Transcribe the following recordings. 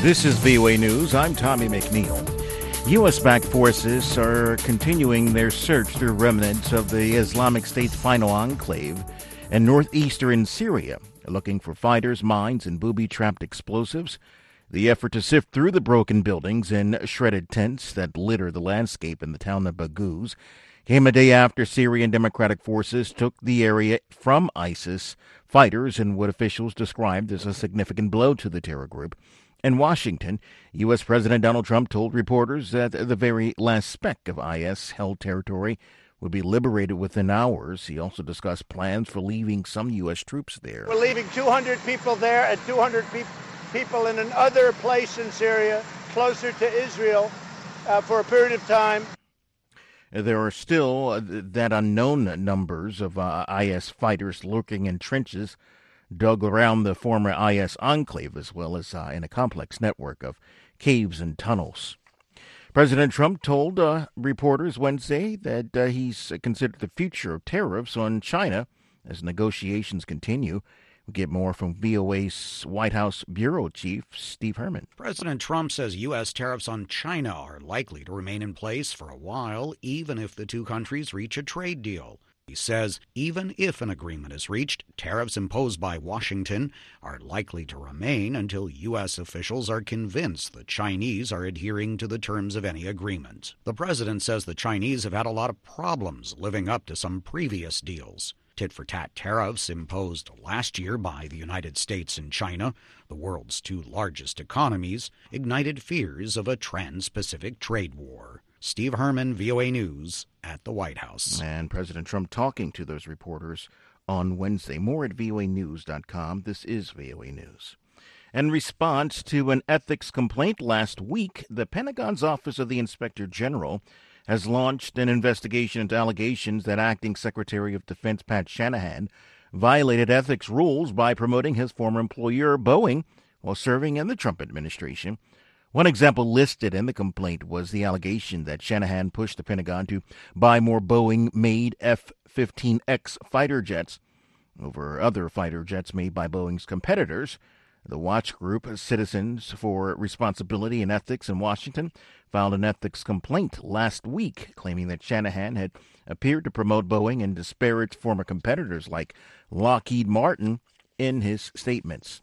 This is VOA News. I'm Tommy McNeil. U.S.-backed forces are continuing their search through remnants of the Islamic State's final enclave in northeastern Syria, looking for fighters, mines, and booby-trapped explosives. The effort to sift through the broken buildings and shredded tents that litter the landscape in the town of Baghouz came a day after Syrian Democratic Forces took the area from ISIS fighters in what officials described as a significant blow to the terror group. In Washington, U.S. President Donald Trump told reporters that the very last speck of IS-held territory would be liberated within hours. He also discussed plans for leaving some U.S. troops there. We're leaving 200 people there and 200 people in another place in Syria, closer to Israel, for a period of time. There are still that unknown numbers of IS fighters lurking in trenches dug around the former IS enclave, as well as in a complex network of caves and tunnels. President Trump told reporters Wednesday that he's considered the future of tariffs on China as negotiations continue. We'll get more from VOA's White House Bureau Chief Steve Herman. President Trump says U.S. tariffs on China are likely to remain in place for a while, even if the two countries reach a trade deal. He says even if an agreement is reached, tariffs imposed by Washington are likely to remain until U.S. officials are convinced the Chinese are adhering to the terms of any agreement. The president says the Chinese have had a lot of problems living up to some previous deals. Tit-for-tat tariffs imposed last year by the United States and China, the world's two largest economies, ignited fears of a trans-Pacific trade war. Steve Herman, VOA News, at the White House. And President Trump talking to those reporters on Wednesday. More at voanews.com. This is VOA News. In response to an ethics complaint last week, the Pentagon's Office of the Inspector General has launched an investigation into allegations that Acting Secretary of Defense Pat Shanahan violated ethics rules by promoting his former employer, Boeing, while serving in the Trump administration. One example listed in the complaint was the allegation that Shanahan pushed the Pentagon to buy more Boeing-made F-15X fighter jets over other fighter jets made by Boeing's competitors. The watch group Citizens for Responsibility and Ethics in Washington filed an ethics complaint last week, claiming that Shanahan had appeared to promote Boeing and disparage former competitors like Lockheed Martin in his statements.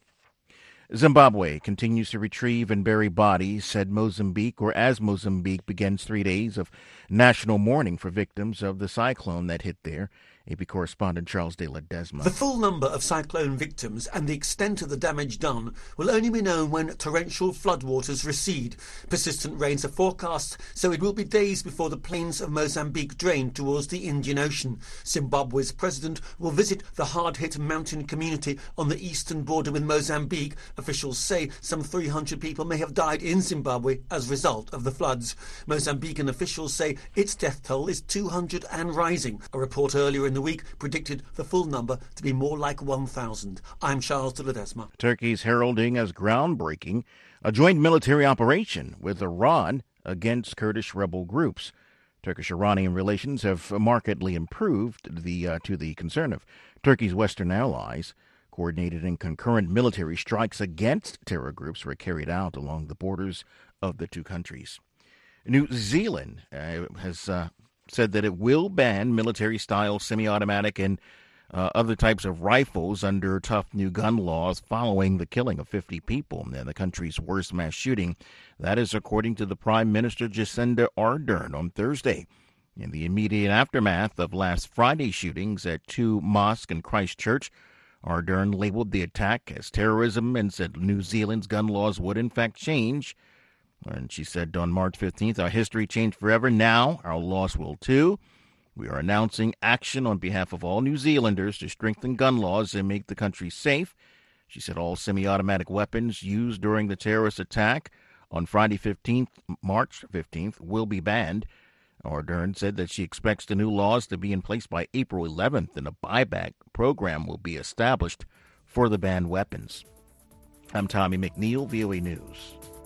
Zimbabwe continues to retrieve and bury bodies, said Mozambique, or as Mozambique begins 3 days of national mourning for victims of the cyclone that hit there. AP correspondent Charles de Ledesma. The full number of cyclone victims and the extent of the damage done will only be known when torrential floodwaters recede. Persistent rains are forecast, so it will be days before the plains of Mozambique drain towards the Indian Ocean. Zimbabwe's president will visit the hard-hit mountain community on the eastern border with Mozambique. Officials say some 300 people may have died in Zimbabwe as a result of the floods. Mozambican officials say its death toll is 200 and rising. A report earlier in the week predicted the full number to be more like 1,000. I'm Charles de Ledesma. Turkey's heralding as groundbreaking a joint military operation with Iran against Kurdish rebel groups. Turkish-Iranian relations have markedly improved to the concern of Turkey's Western allies. Coordinated and concurrent military strikes against terror groups were carried out along the borders of the two countries. New Zealand has said that it will ban military-style semi-automatic and other types of rifles under tough new gun laws following the killing of 50 people in the country's worst mass shooting. That is according to the Prime Minister Jacinda Ardern on Thursday. In the immediate aftermath of last Friday's shootings at two mosques in Christchurch, Ardern labeled the attack as terrorism and said New Zealand's gun laws would in fact change. And she said on March 15th, our history changed forever. Now our laws will too. We are announcing action on behalf of all New Zealanders to strengthen gun laws and make the country safe. She said all semi-automatic weapons used during the terrorist attack on Friday 15th, March 15th, will be banned. Ardern said that she expects the new laws to be in place by April 11th, and a buyback program will be established for the banned weapons. I'm Tommy McNeil, VOA News.